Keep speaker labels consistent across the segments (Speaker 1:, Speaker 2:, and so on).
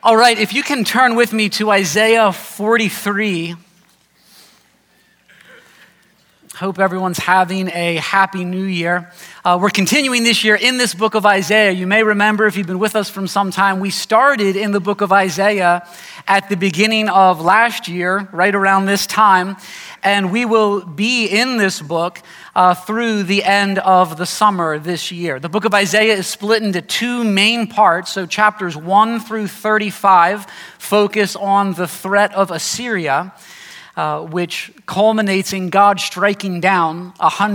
Speaker 1: All right, if you can turn with me to Isaiah 43. Hope everyone's having a happy new year. We're continuing this year in this book of Isaiah. You may remember, if you've been with us from some time, we started in the book of Isaiah at the beginning of last year, right around this time, and we will be in this book through the end of the summer this year. The book of Isaiah is split into two main parts. So chapters 1 through 35 focus on the threat of Assyria, which culminates in God striking down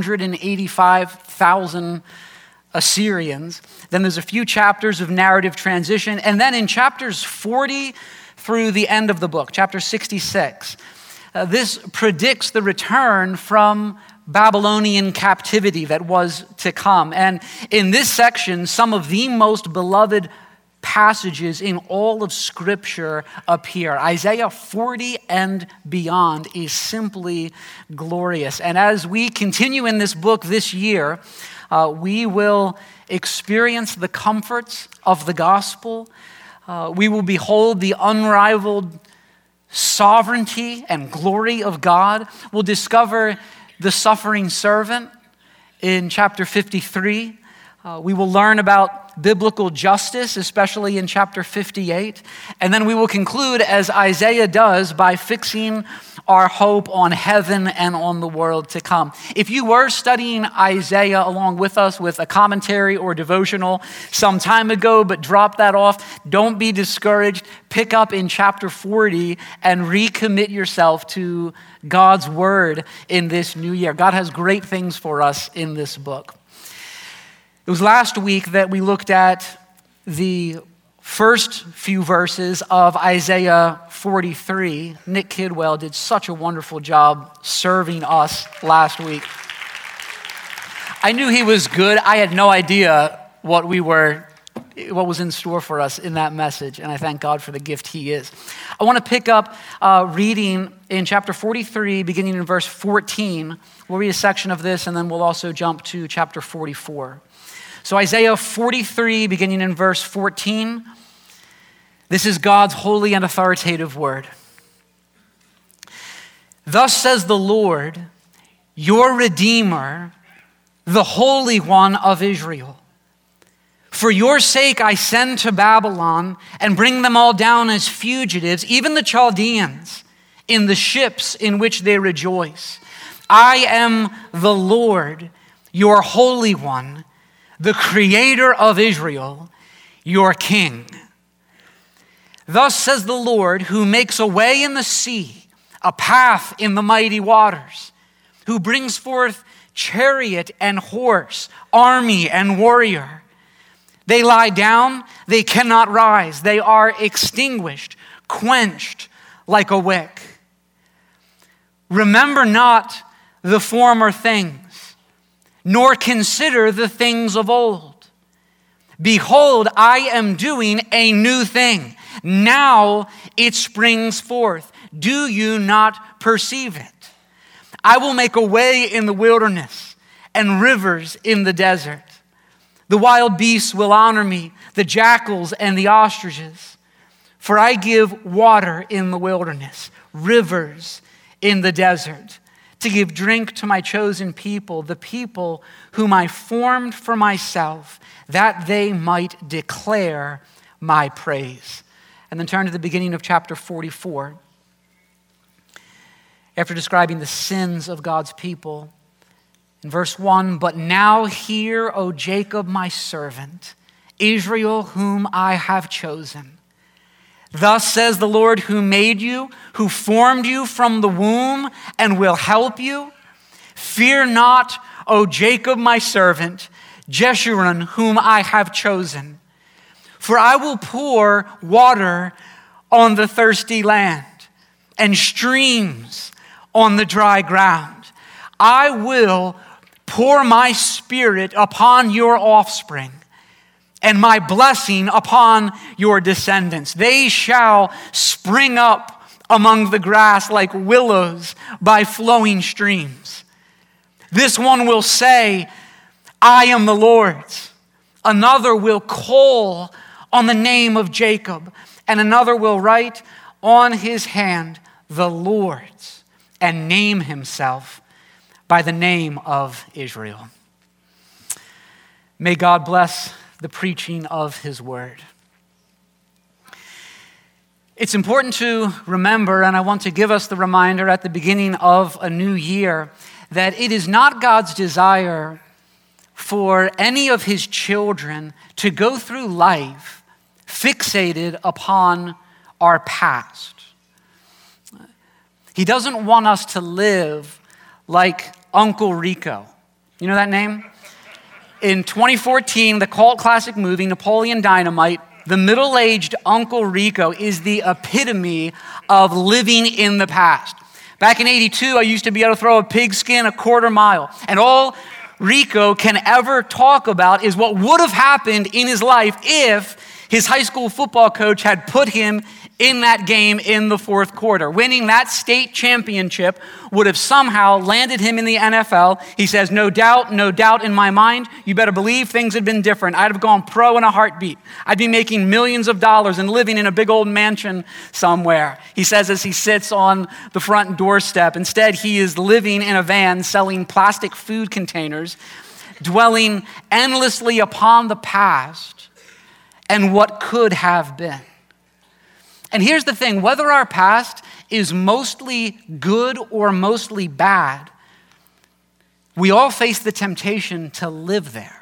Speaker 1: 185,000 Assyrians. Then there's a few chapters of narrative transition. And then in chapters 40 through the end of the book, chapter 66, this predicts the return from Babylonian captivity that was to come. And in this section, some of the most beloved passages in all of Scripture appear. Isaiah 40 and beyond is simply glorious. And as we continue in this book this year, we will experience the comforts of the gospel. We will behold the unrivaled sovereignty and glory of God. We'll discover the suffering servant in chapter 53. We will learn about biblical justice, especially in chapter 58. And then we will conclude, as Isaiah does, by fixing our hope on heaven and on the world to come. If you were studying Isaiah along with us with a commentary or devotional some time ago, but dropped that off, don't be discouraged. Pick up in chapter 40 and recommit yourself to God's word in this new year. God has great things for us in this book. It was last week that we looked at the first few verses of Isaiah 43. Nick Kidwell did such a wonderful job serving us last week. I knew he was good. I had no idea what was in store for us in that message, and I thank God for the gift he is. I want to pick up reading in chapter 43, beginning in verse 14. We'll read a section of this, and then we'll also jump to chapter 44. So Isaiah 43, beginning in verse 14, this is God's holy and authoritative word. Thus says the Lord, your Redeemer, the Holy One of Israel. For your sake I send to Babylon and bring them all down as fugitives, even the Chaldeans, in the ships in which they rejoice. I am the Lord, your Holy One, the Creator of Israel, your King. Thus says the Lord, who makes a way in the sea, a path in the mighty waters, who brings forth chariot and horse, army and warrior. They lie down, they cannot rise. They are extinguished, quenched like a wick. Remember not the former things, nor consider the things of old. Behold, I am doing a new thing. Now it springs forth. Do you not perceive it? I will make a way in the wilderness and rivers in the desert. The wild beasts will honor me, the jackals and the ostriches. For I give water in the wilderness, rivers in the desert, to give drink to my chosen people, the people whom I formed for myself, that they might declare my praise. And then turn to the beginning of chapter 44. After describing the sins of God's people, in verse 1, but now hear, O Jacob, my servant, Israel, whom I have chosen. Thus says the Lord who made you, who formed you from the womb and will help you. Fear not, O Jacob, my servant, Jeshurun, whom I have chosen. For I will pour water on the thirsty land and streams on the dry ground. I will pour my spirit upon your offspring and my blessing upon your descendants. They shall spring up among the grass like willows by flowing streams. This one will say, I am the Lord's. Another will call on the name of Jacob and another will write on his hand the Lord's and name himself by the name of Israel. May God bless the preaching of his word. It's important to remember, and I want to give us the reminder at the beginning of a new year, that it is not God's desire for any of his children to go through life fixated upon our past. He doesn't want us to live like Uncle Rico. You know that name? In 2014, the cult classic movie, Napoleon Dynamite, the middle-aged Uncle Rico is the epitome of living in the past. Back in 82, I used to be able to throw a pigskin a quarter mile. And all Rico can ever talk about is what would have happened in his life if his high school football coach had put him in that game in the fourth quarter. Winning that state championship would have somehow landed him in the NFL. He says, no doubt in my mind. You better believe things had been different. I'd have gone pro in a heartbeat. I'd be making millions of dollars and living in a big old mansion somewhere. He says as he sits on the front doorstep. Instead, he is living in a van selling plastic food containers, dwelling endlessly upon the past and what could have been. And here's the thing, whether our past is mostly good or mostly bad, we all face the temptation to live there.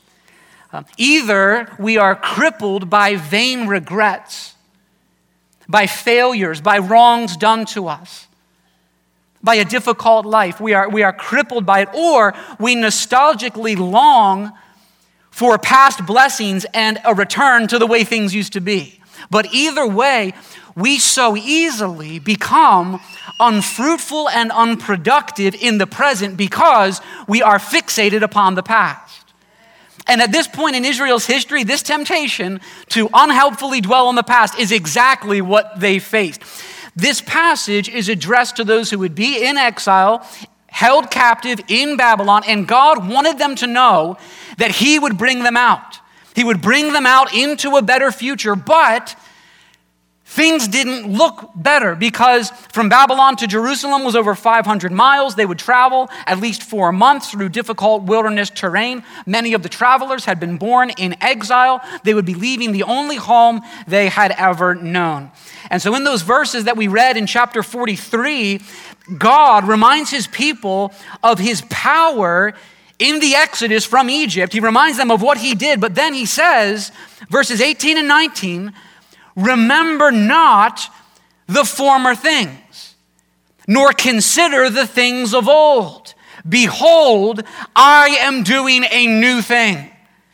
Speaker 1: Either we are crippled by vain regrets, by failures, by wrongs done to us, by a difficult life. We are crippled by it, or we nostalgically long for past blessings and a return to the way things used to be. But either way, we so easily become unfruitful and unproductive in the present because we are fixated upon the past. And at this point in Israel's history, this temptation to unhelpfully dwell on the past is exactly what they faced. This passage is addressed to those who would be in exile, held captive in Babylon, and God wanted them to know that he would bring them out. He would bring them out into a better future, but things didn't look better because from Babylon to Jerusalem was over 500 miles. They would travel at least 4 months through difficult wilderness terrain. Many of the travelers had been born in exile. They would be leaving the only home they had ever known. And so in those verses that we read in chapter 43, God reminds his people of his power in the Exodus from Egypt. He reminds them of what he did, but then he says, verses 18 and 19, remember not the former things, nor consider the things of old. Behold, I am doing a new thing.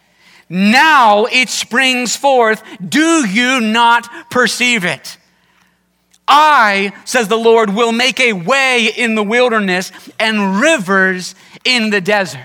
Speaker 1: Now it springs forth. Do you not perceive it? I, says the Lord, will make a way in the wilderness and rivers in the desert.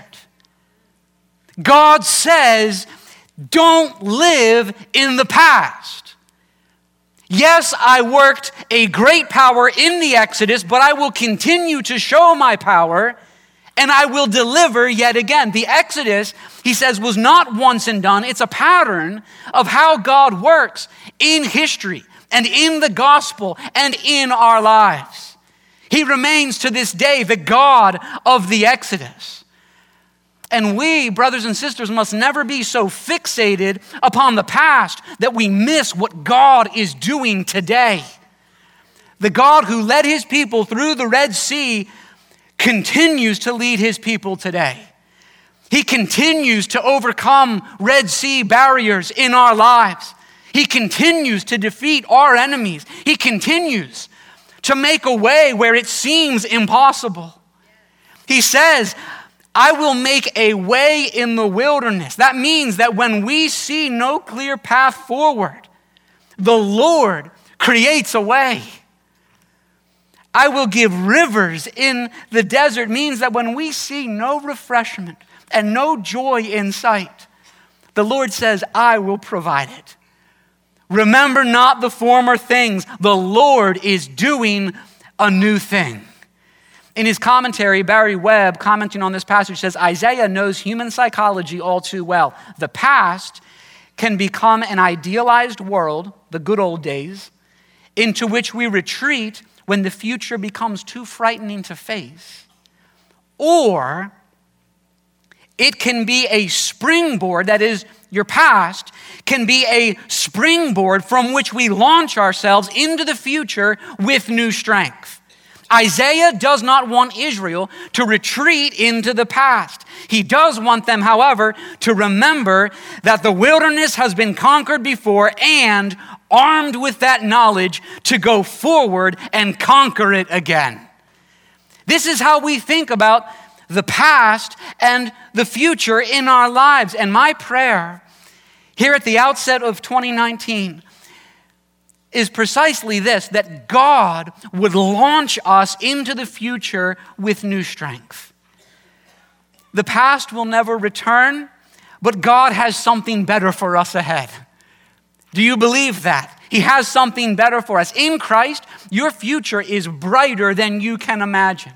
Speaker 1: God says, don't live in the past. Yes, I worked a great power in the Exodus, but I will continue to show my power and I will deliver yet again. The Exodus, he says, was not once and done. It's a pattern of how God works in history and in the gospel and in our lives. He remains to this day the God of the Exodus. And we, brothers and sisters, must never be so fixated upon the past that we miss what God is doing today. The God who led his people through the Red Sea continues to lead his people today. He continues to overcome Red Sea barriers in our lives. He continues to defeat our enemies. He continues to make a way where it seems impossible. He says, I will make a way in the wilderness. That means that when we see no clear path forward, the Lord creates a way. I will give rivers in the desert means that when we see no refreshment and no joy in sight, the Lord says, I will provide it. Remember not the former things. The Lord is doing a new thing. In his commentary, Barry Webb, commenting on this passage, says, Isaiah knows human psychology all too well. The past can become an idealized world, the good old days, into which we retreat when the future becomes too frightening to face. Or it can be a springboard, that is, your past can be a springboard from which we launch ourselves into the future with new strength. Isaiah does not want Israel to retreat into the past. He does want them, however, to remember that the wilderness has been conquered before, and armed with that knowledge to go forward and conquer it again. This is how we think about the past and the future in our lives. And my prayer here at the outset of 2019 is precisely this, that God would launch us into the future with new strength. The past will never return, but God has something better for us ahead. Do you believe that? He has something better for us. In Christ, your future is brighter than you can imagine.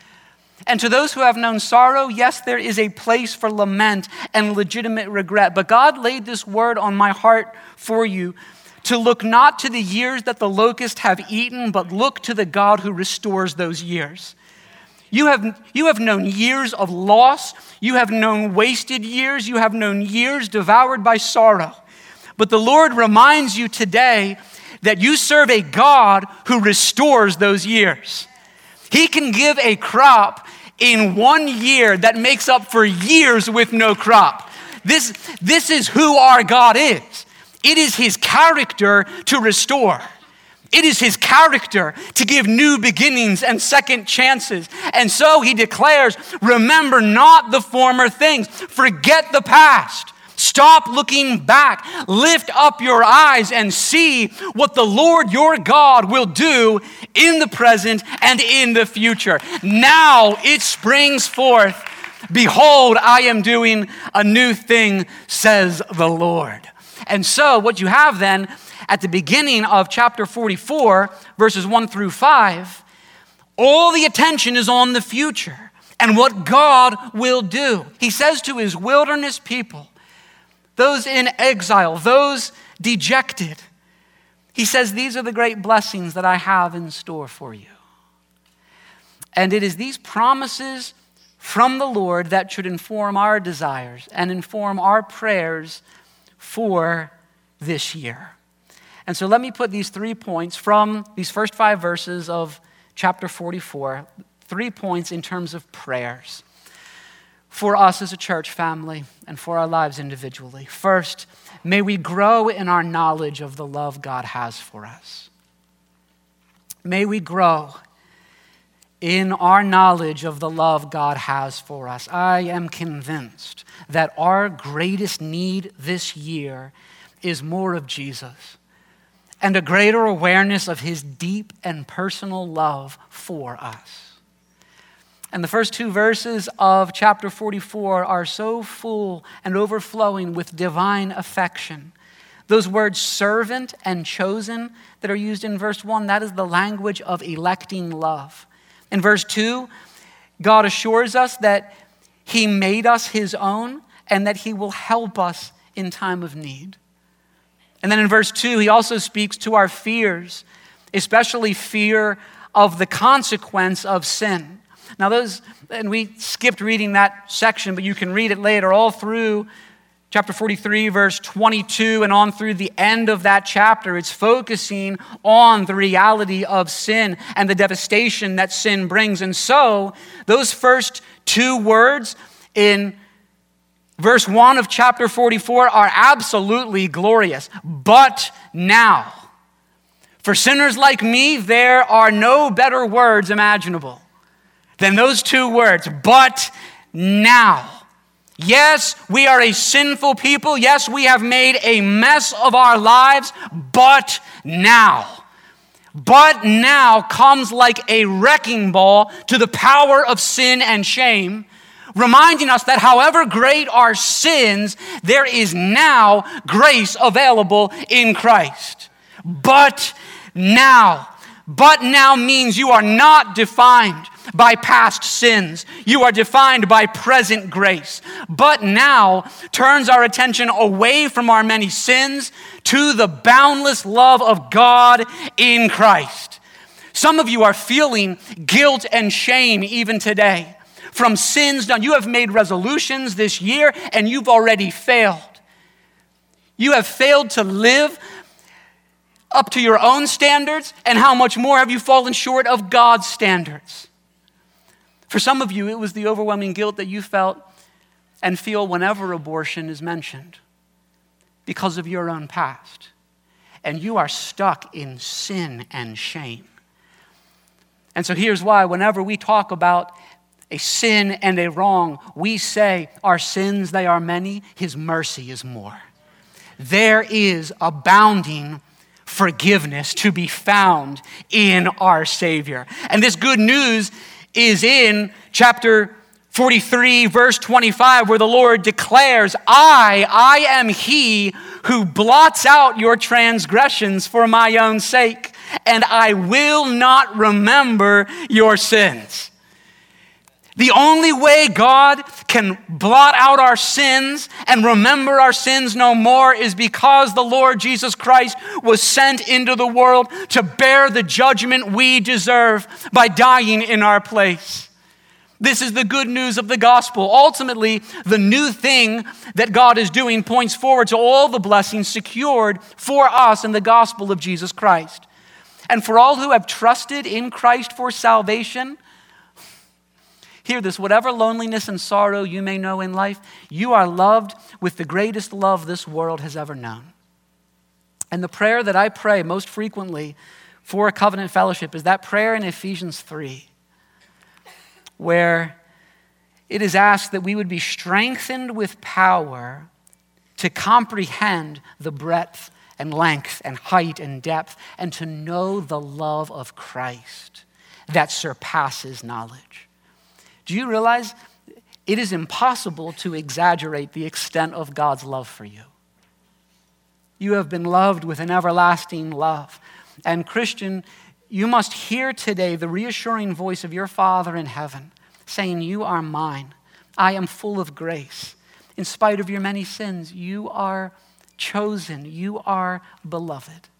Speaker 1: And to those who have known sorrow, yes, there is a place for lament and legitimate regret. But God laid this word on my heart for you to look not to the years that the locusts have eaten, but look to the God who restores those years. You have known years of loss. You have known wasted years. You have known years devoured by sorrow. But the Lord reminds you today that you serve a God who restores those years. He can give a crop in 1 year that makes up for years with no crop. This is who our God is. It is his character to restore. It is his character to give new beginnings and second chances. And so he declares, remember not the former things. Forget the past. Stop looking back. Lift up your eyes and see what the Lord your God will do in the present and in the future. Now it springs forth. Behold, I am doing a new thing, says the Lord. And so what you have then at the beginning of chapter 44, verses 1 through 5, all the attention is on the future and what God will do. He says to his wilderness people, those in exile, those dejected, he says, these are the great blessings that I have in store for you. And it is these promises from the Lord that should inform our desires and inform our prayers for this year. And so let me put these 3 points from these first 5 verses of chapter 44, 3 points in terms of prayers for us as a church family and for our lives individually. First, may we grow in our knowledge of the love God has for us. May we grow in our knowledge of the love God has for us. I am convinced that our greatest need this year is more of Jesus and a greater awareness of his deep and personal love for us. And the first 2 verses of chapter 44 are so full and overflowing with divine affection. Those words servant and chosen that are used in verse 1, that is the language of electing love. In verse 2, God assures us that he made us his own and that he will help us in time of need. And then in verse 2, he also speaks to our fears, especially fear of the consequence of sin. Now and we skipped reading that section, but you can read it later all through chapter 43, verse 22, and on through the end of that chapter. It's focusing on the reality of sin and the devastation that sin brings. And so those first 2 words in verse 1 of chapter 44 are absolutely glorious. But now, for sinners like me, there are no better words imaginable than those 2 words, but now. Yes, we are a sinful people. Yes, we have made a mess of our lives, but now. But now comes like a wrecking ball to the power of sin and shame, reminding us that however great our sins, there is now grace available in Christ. But now. But now means you are not defined by past sins. You are defined by present grace. But now turns our attention away from our many sins to the boundless love of God in Christ. Some of you are feeling guilt and shame even today from sins done. You have made resolutions this year and you've already failed. You have failed to live up to your own standards, and how much more have you fallen short of God's standards? For some of you, it was the overwhelming guilt that you felt and feel whenever abortion is mentioned because of your own past. And you are stuck in sin and shame. And so here's why, whenever we talk about a sin and a wrong, we say our sins, they are many, his mercy is more. There is abounding forgiveness to be found in our Savior. And this good news is in chapter 43, verse 25, where the Lord declares, I am he who blots out your transgressions for my own sake, and I will not remember your sins. The only way God can blot out our sins and remember our sins no more is because the Lord Jesus Christ was sent into the world to bear the judgment we deserve by dying in our place. This is the good news of the gospel. Ultimately, the new thing that God is doing points forward to all the blessings secured for us in the gospel of Jesus Christ. And for all who have trusted in Christ for salvation, hear this, whatever loneliness and sorrow you may know in life, you are loved with the greatest love this world has ever known. And the prayer that I pray most frequently for a covenant fellowship is that prayer in Ephesians 3, where it is asked that we would be strengthened with power to comprehend the breadth and length and height and depth, and to know the love of Christ that surpasses knowledge. Do you realize it is impossible to exaggerate the extent of God's love for you? You have been loved with an everlasting love. And Christian, you must hear today the reassuring voice of your Father in heaven saying, you are mine. I am full of grace. In spite of your many sins, you are chosen. You are beloved.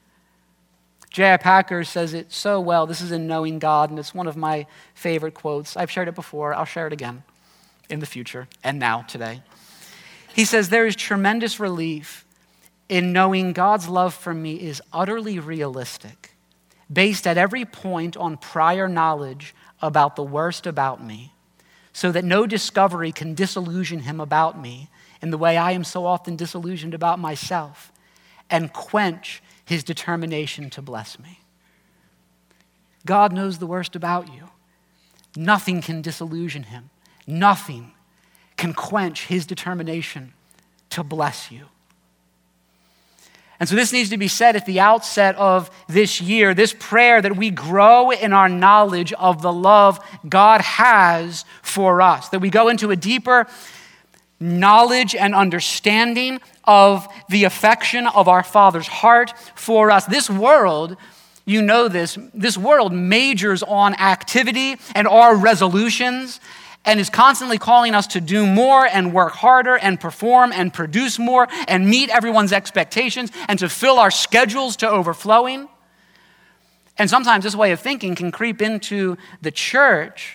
Speaker 1: J.I. Packer says it so well. This is in Knowing God, and it's one of my favorite quotes. I've shared it before. I'll share it again in the future and now, today. He says, there is tremendous relief in knowing God's love for me is utterly realistic, based at every point on prior knowledge about the worst about me, so that no discovery can disillusion him about me in the way I am so often disillusioned about myself, and quench his determination to bless me. God knows the worst about you. Nothing can disillusion him. Nothing can quench his determination to bless you. And so this needs to be said at the outset of this year, this prayer, that we grow in our knowledge of the love God has for us, that we go into a deeper knowledge and understanding of the affection of our Father's heart for us. This world, you know this world majors on activity and our resolutions and is constantly calling us to do more and work harder and perform and produce more and meet everyone's expectations and to fill our schedules to overflowing. And sometimes this way of thinking can creep into the church.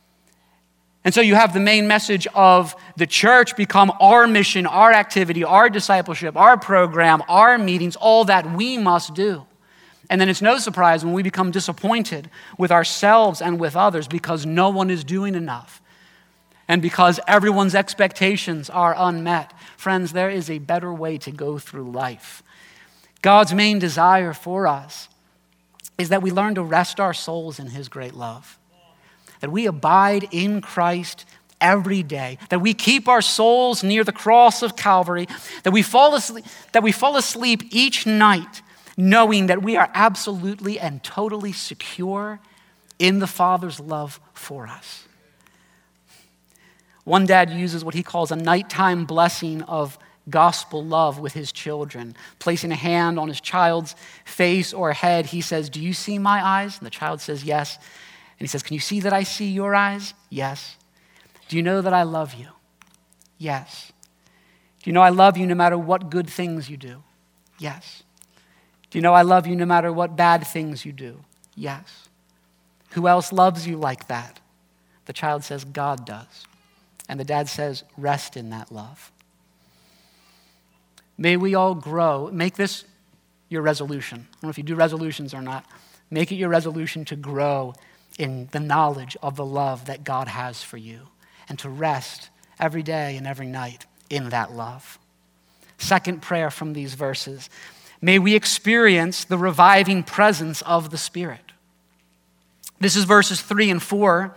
Speaker 1: And so you have the main message of the church become our mission, our activity, our discipleship, our program, our meetings, all that we must do. And then it's no surprise when we become disappointed with ourselves and with others because no one is doing enough and because everyone's expectations are unmet. Friends, there is a better way to go through life. God's main desire for us is that we learn to rest our souls in his great love, that we abide in Christ every day, that we keep our souls near the cross of Calvary, that we fall asleep each night knowing that we are absolutely and totally secure in the Father's love for us. One dad uses what he calls a nighttime blessing of gospel love with his children. Placing a hand on his child's face or head, he says, "Do you see my eyes?" And the child says, "Yes." And he says, can you see that I see your eyes? Yes. Do you know that I love you? Yes. Do you know I love you no matter what good things you do? Yes. Do you know I love you no matter what bad things you do? Yes. Who else loves you like that? The child says, God does. And the dad says, rest in that love. May we all grow. Make this your resolution. I don't know if you do resolutions or not. Make it your resolution to grow in the knowledge of the love that God has for you and to rest every day and every night in that love. Second prayer from these verses. May we experience the reviving presence of the Spirit. This is verses 3 and 4.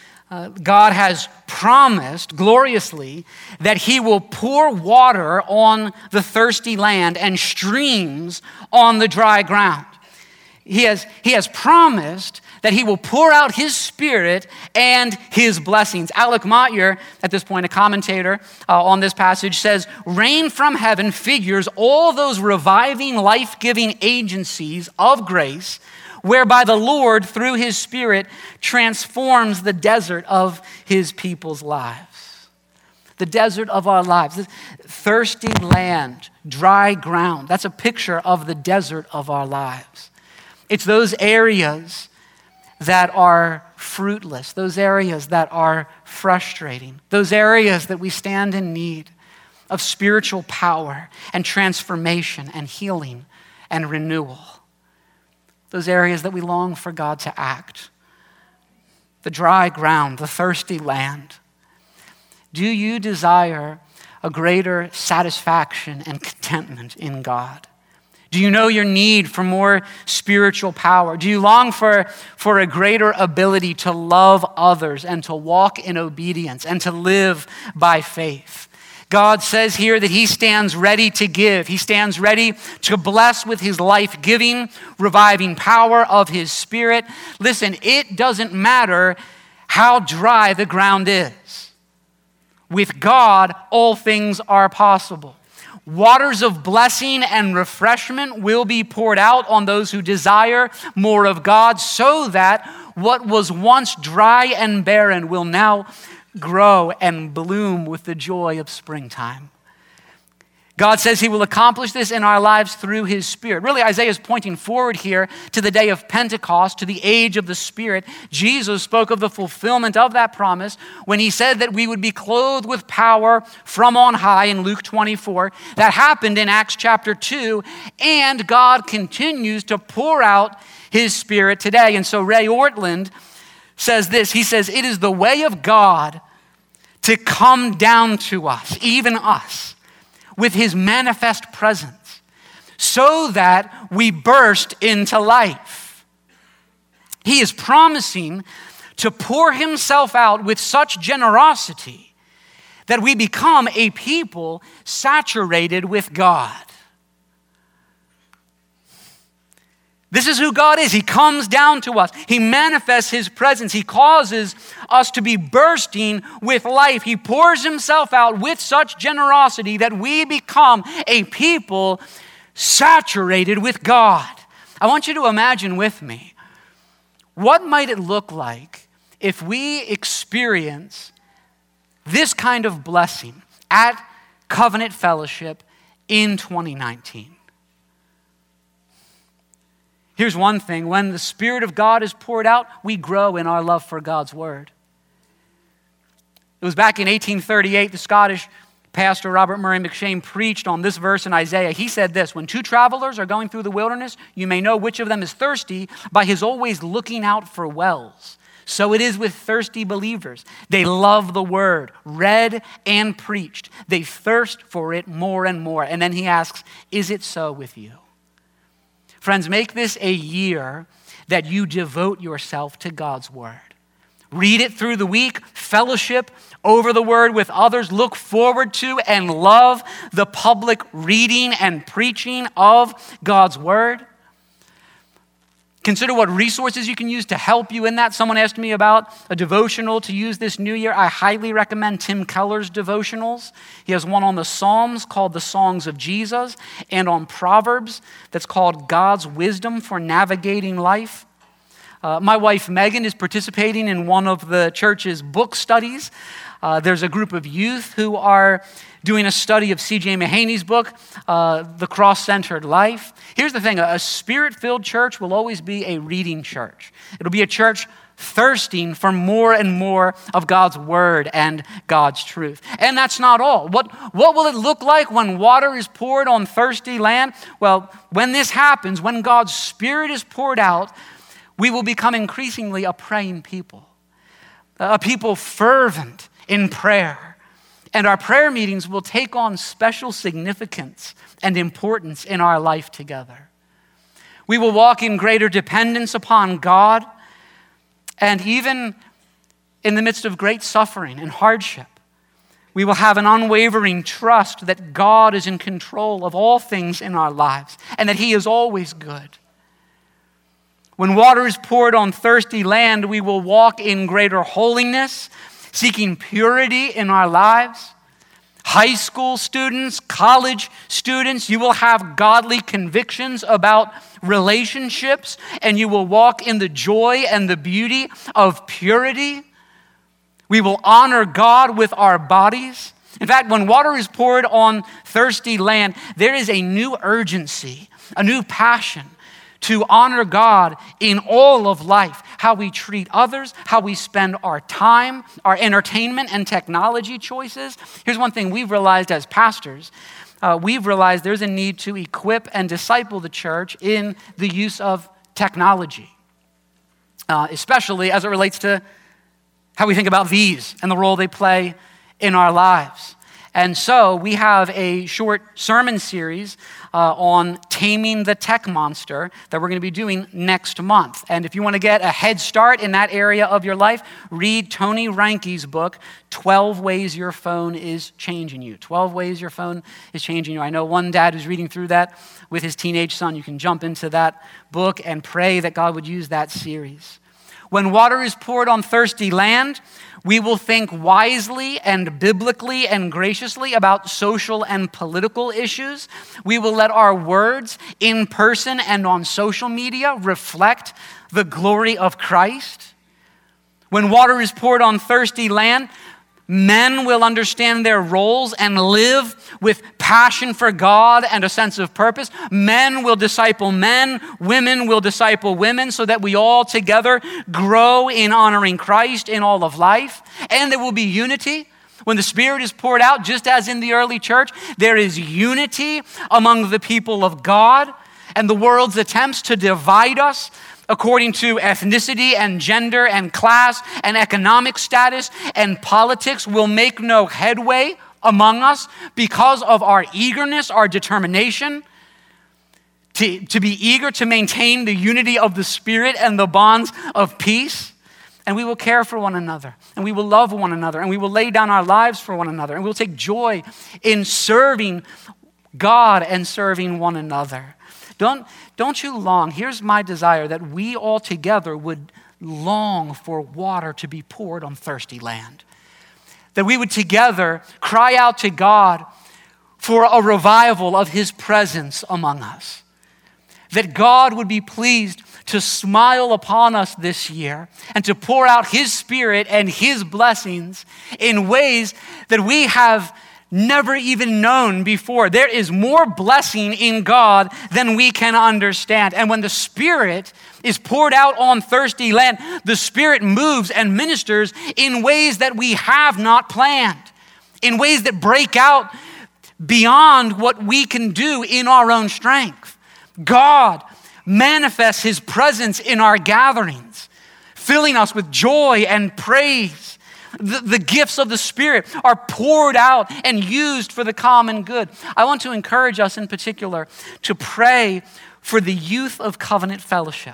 Speaker 1: God has promised gloriously that he will pour water on the thirsty land and streams on the dry ground. He has promised that he will pour out his Spirit and his blessings. Alec Motyer, at this point a commentator on this passage, says, rain from heaven figures all those reviving, life-giving agencies of grace whereby the Lord, through his Spirit, transforms the desert of his people's lives. The desert of our lives. This thirsty land, dry ground. That's a picture of the desert of our lives. It's those areas that are fruitless, those areas that are frustrating, those areas that we stand in need of spiritual power and transformation and healing and renewal. Those areas that we long for God to act. The dry ground, the thirsty land. Do you desire a greater satisfaction and contentment in God? Do you know your need for more spiritual power? Do you long for a greater ability to love others and to walk in obedience and to live by faith? God says here that he stands ready to give. He stands ready to bless with his life-giving, reviving power of his Spirit. Listen, it doesn't matter how dry the ground is. With God, all things are possible. Waters of blessing and refreshment will be poured out on those who desire more of God, so that what was once dry and barren will now grow and bloom with the joy of springtime. God says he will accomplish this in our lives through his Spirit. Really, Isaiah is pointing forward here to the day of Pentecost, to the age of the Spirit. Jesus spoke of the fulfillment of that promise when he said that we would be clothed with power from on high in Luke 24. That happened in Acts chapter 2, and God continues to pour out his Spirit today. And so Ray Ortland says this. He says, it is the way of God to come down to us, even us, with his manifest presence, so that we burst into life. He is promising to pour himself out with such generosity that we become a people saturated with God. This is who God is. He comes down to us. He manifests his presence. He causes us to be bursting with life. He pours himself out with such generosity that we become a people saturated with God. I want you to imagine with me, what might it look like if we experience this kind of blessing at Covenant Fellowship in 2019? Here's one thing. When the Spirit of God is poured out, we grow in our love for God's Word. It was back in 1838, the Scottish pastor Robert Murray McCheyne preached on this verse in Isaiah. He said this, when two travelers are going through the wilderness, you may know which of them is thirsty by his always looking out for wells. So it is with thirsty believers. They love the Word, read and preached. They thirst for it more and more. And then he asks, is it so with you? Friends, make this a year that you devote yourself to God's Word. Read it through the week, fellowship over the Word with others, look forward to and love the public reading and preaching of God's Word. Consider what resources you can use to help you in that. Someone asked me about a devotional to use this new year. I highly recommend Tim Keller's devotionals. He has one on the Psalms called The Songs of Jesus, and on Proverbs that's called God's Wisdom for Navigating Life. My wife, Megan, is participating in one of the church's book studies. There's a group of youth who are doing a study of C.J. Mahaney's book, The Cross-Centered Life. Here's the thing, a spirit-filled church will always be a reading church. It'll be a church thirsting for more and more of God's word and God's truth. And that's not all. What will it look like when water is poured on thirsty land? Well, when this happens, when God's Spirit is poured out, we will become increasingly a praying people, a people fervent in prayer. And our prayer meetings will take on special significance and importance in our life together. We will walk in greater dependence upon God. And even in the midst of great suffering and hardship, we will have an unwavering trust that God is in control of all things in our lives and that He is always good. When water is poured on thirsty land, we will walk in greater holiness, seeking purity in our lives. High school students, college students, you will have godly convictions about relationships, and you will walk in the joy and the beauty of purity. We will honor God with our bodies. In fact, when water is poured on thirsty land, there is a new urgency, a new passion to honor God in all of life, how we treat others, how we spend our time, our entertainment and technology choices. Here's one thing we've realized as pastors. We've realized there's a need to equip and disciple the church in the use of technology, especially as it relates to how we think about these and the role they play in our lives. And so we have a short sermon series on taming the tech monster that we're going to be doing next month. And if you want to get a head start in that area of your life, read Tony Reinke's book, 12 Ways Your Phone is Changing You. 12 Ways Your Phone is Changing You. I know one dad who's reading through that with his teenage son. You can jump into that book and pray that God would use that series. When water is poured on thirsty land, we will think wisely and biblically and graciously about social and political issues. We will let our words in person and on social media reflect the glory of Christ. When water is poured on thirsty land, men will understand their roles and live with passion for God and a sense of purpose. Men will disciple men, women will disciple women, so that we all together grow in honoring Christ in all of life. And there will be unity. When the Spirit is poured out, just as in the early church, there is unity among the people of God, and the world's attempts to divide us according to ethnicity and gender and class and economic status and politics will make no headway among us because of our eagerness, our determination to be eager to maintain the unity of the Spirit and the bonds of peace. And we will care for one another, and we will love one another, and we will lay down our lives for one another, and we'll take joy in serving God and serving one another. Don't you long, here's my desire, that we all together would long for water to be poured on thirsty land. That we would together cry out to God for a revival of His presence among us. That God would be pleased to smile upon us this year and to pour out His Spirit and His blessings in ways that we have never even known before. There is more blessing in God than we can understand. And when the Spirit is poured out on thirsty land, the Spirit moves and ministers in ways that we have not planned, in ways that break out beyond what we can do in our own strength. God manifests His presence in our gatherings, filling us with joy and praise. The gifts of the Spirit are poured out and used for the common good. I want to encourage us in particular to pray for the youth of Covenant Fellowship,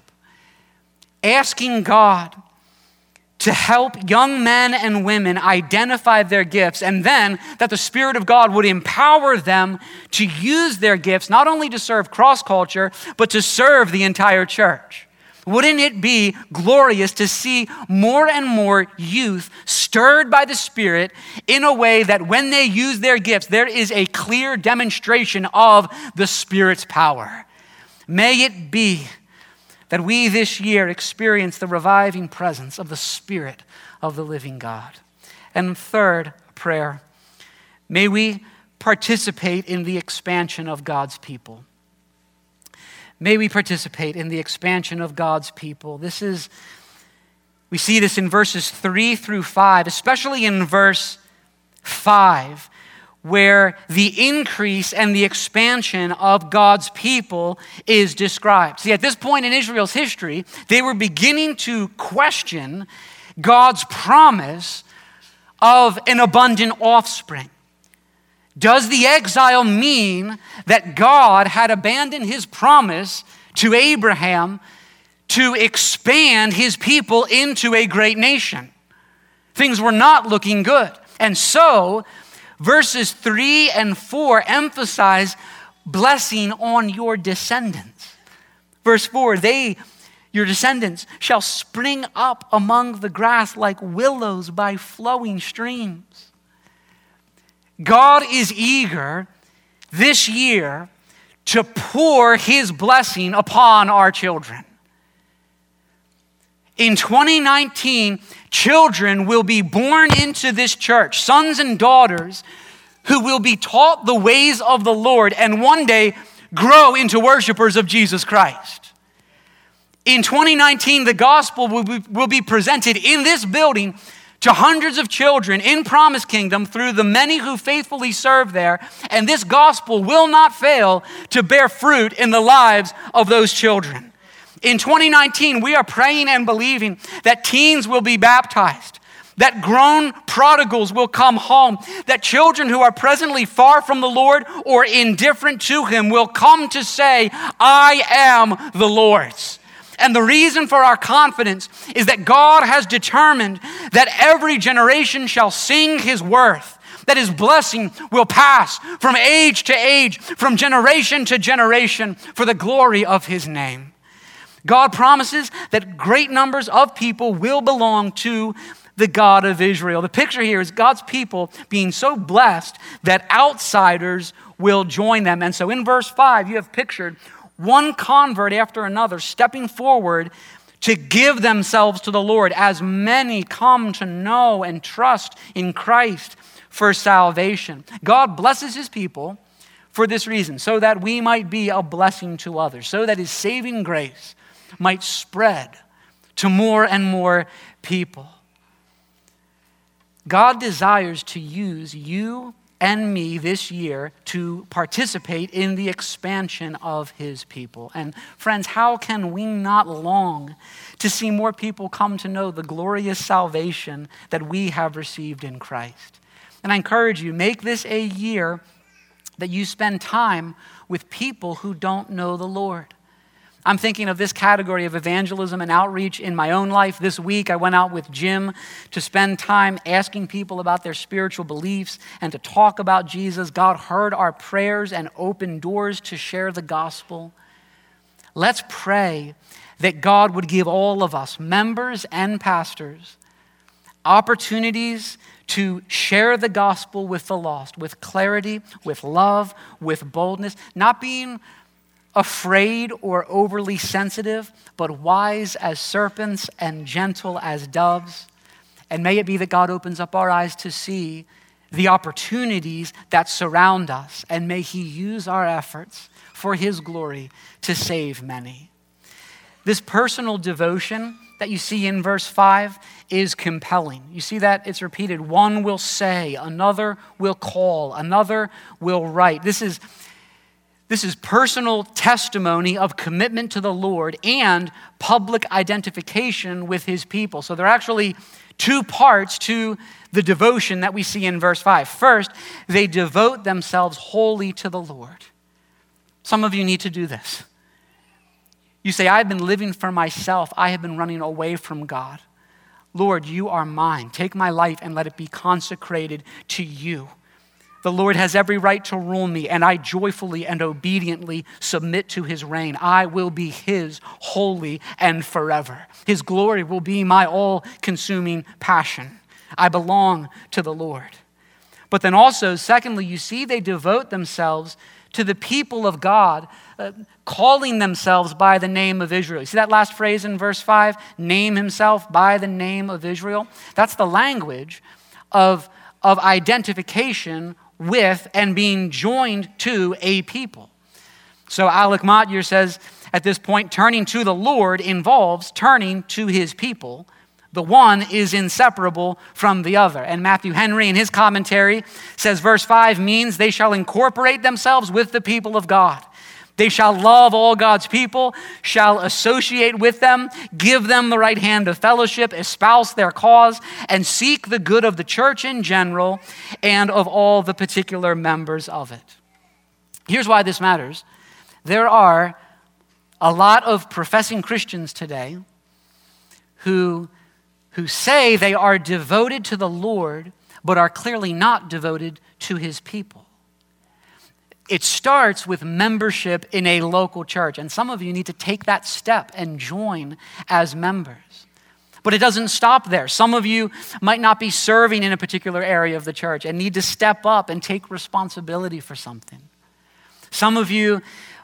Speaker 1: asking God to help young men and women identify their gifts, and then that the Spirit of God would empower them to use their gifts not only to serve cross-culture, but to serve the entire church. Wouldn't it be glorious to see more and more youth stirred by the Spirit in a way that when they use their gifts, there is a clear demonstration of the Spirit's power? May it be that we this year experience the reviving presence of the Spirit of the living God. And third prayer, may we participate in the expansion of God's people. May we participate in the expansion of God's people. We see this in verses 3 through 5, especially in verse 5, where the increase and the expansion of God's people is described. See, at this point in Israel's history, they were beginning to question God's promise of an abundant offspring. Does the exile mean that God had abandoned his promise to Abraham to expand his people into a great nation? Things were not looking good. And so, verses 3 and 4 emphasize blessing on your descendants. Verse 4, your descendants, shall spring up among the grass like willows by flowing streams. God is eager this year to pour his blessing upon our children. In 2019, children will be born into this church, sons and daughters who will be taught the ways of the Lord and one day grow into worshipers of Jesus Christ. In 2019, the gospel will be presented in this building to hundreds of children in Promise Kingdom through the many who faithfully serve there, and this gospel will not fail to bear fruit in the lives of those children. In 2019, we are praying and believing that teens will be baptized, that grown prodigals will come home, that children who are presently far from the Lord or indifferent to him will come to say, I am the Lord's. And the reason for our confidence is that God has determined that every generation shall sing his worth, that his blessing will pass from age to age, from generation to generation, for the glory of his name. God promises that great numbers of people will belong to the God of Israel. The picture here is God's people being so blessed that outsiders will join them. And so in verse 5, you have pictured one convert after another stepping forward to give themselves to the Lord as many come to know and trust in Christ for salvation. God blesses his people for this reason, so that we might be a blessing to others, so that his saving grace might spread to more and more people. God desires to use you and me this year to participate in the expansion of his people. And friends, how can we not long to see more people come to know the glorious salvation that we have received in Christ? And I encourage you, make this a year that you spend time with people who don't know the Lord. I'm thinking of this category of evangelism and outreach in my own life. This week, I went out with Jim to spend time asking people about their spiritual beliefs and to talk about Jesus. God heard our prayers and opened doors to share the gospel. Let's pray that God would give all of us, members and pastors, opportunities to share the gospel with the lost, with clarity, with love, with boldness, not being afraid or overly sensitive, but wise as serpents and gentle as doves. And may it be that God opens up our eyes to see the opportunities that surround us, and may he use our efforts for his glory to save many. This personal devotion that you see in verse 5 is compelling. You see that it's repeated. One will say, another will call, another will write. This is personal testimony of commitment to the Lord and public identification with his people. So there are actually two parts to the devotion that we see in verse 5. First, they devote themselves wholly to the Lord. Some of you need to do this. You say, I've been living for myself. I have been running away from God. Lord, you are mine. Take my life and let it be consecrated to you. The Lord has every right to rule me, and I joyfully and obediently submit to his reign. I will be his wholly and forever. His glory will be my all-consuming passion. I belong to the Lord. But then also, secondly, you see they devote themselves to the people of God, calling themselves by the name of Israel. You see that last phrase in verse 5? Name himself by the name of Israel. That's the language of identification with and being joined to a people. So Alec Motyer says at this point, turning to the Lord involves turning to his people. The one is inseparable from the other. And Matthew Henry in his commentary says verse 5 means they shall incorporate themselves with the people of God. They shall love all God's people, shall associate with them, give them the right hand of fellowship, espouse their cause, and seek the good of the church in general and of all the particular members of it. Here's why this matters. There are a lot of professing Christians today who say they are devoted to the Lord, but are clearly not devoted to his people. It starts with membership in a local church, and some of you need to take that step and join as members. But it doesn't stop there. Some of you might not be serving in a particular area of the church and need to step up and take responsibility for something. Some of you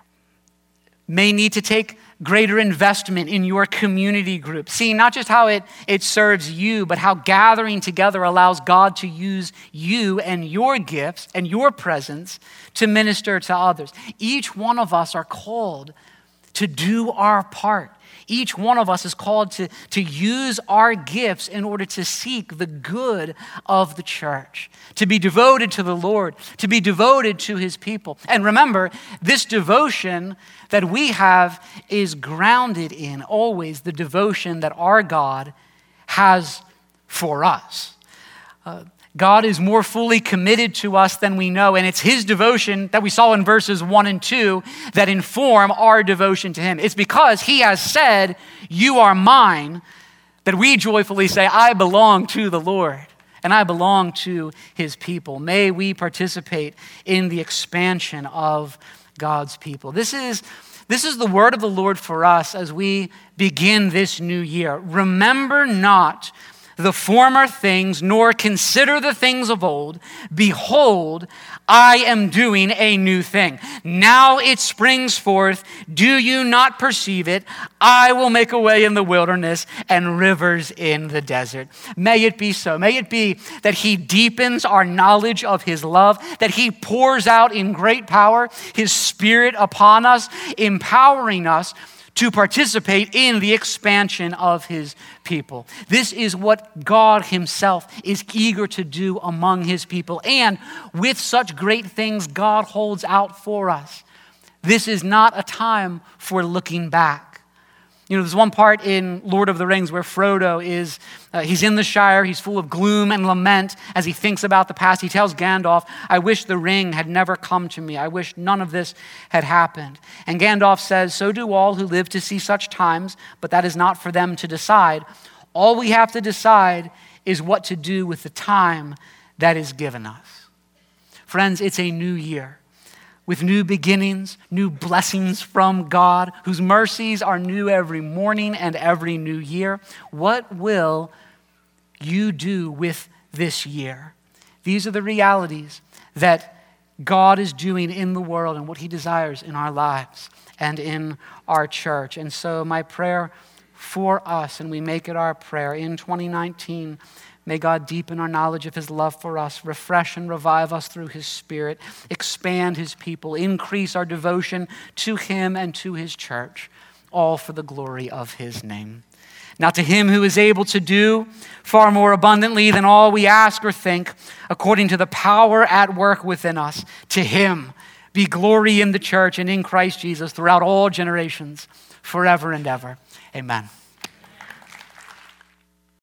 Speaker 1: may need to take greater investment in your community group. See, not just how it serves you, but how gathering together allows God to use you and your gifts and your presence to minister to others. Each one of us are called to do our part. Each one of us is called to use our gifts in order to seek the good of the church, to be devoted to the Lord, to be devoted to his people. And remember, this devotion that we have is grounded in always the devotion that our God has for us. God is more fully committed to us than we know, and it's his devotion that we saw in verses 1 and 2 that inform our devotion to him. It's because he has said, "You are mine," that we joyfully say, "I belong to the Lord, and I belong to his people." May we participate in the expansion of God's people. This is the word of the Lord for us as we begin this new year. Remember not the former things, nor consider the things of old. Behold, I am doing a new thing. Now it springs forth. Do you not perceive it? I will make a way in the wilderness and rivers in the desert. May it be so. May it be that he deepens our knowledge of his love, that he pours out in great power his Spirit upon us, empowering us to participate in the expansion of his people. This is what God himself is eager to do among his people. And with such great things God holds out for us, this is not a time for looking back. You know, there's one part in Lord of the Rings where Frodo he's in the Shire, he's full of gloom and lament as he thinks about the past. He tells Gandalf, "I wish the ring had never come to me. I wish none of this had happened." And Gandalf says, "So do all who live to see such times, but that is not for them to decide. All we have to decide is what to do with the time that is given us." Friends, it's a new year, with new beginnings, new blessings from God, whose mercies are new every morning and every new year. What will you do with this year? These are the realities that God is doing in the world and what he desires in our lives and in our church. And so my prayer for us, and we make it our prayer in 2019, may God deepen our knowledge of his love for us, refresh and revive us through his Spirit, expand his people, increase our devotion to him and to his church, all for the glory of his name. Now to him who is able to do far more abundantly than all we ask or think, according to the power at work within us, to him be glory in the church and in Christ Jesus throughout all generations, forever and ever. Amen.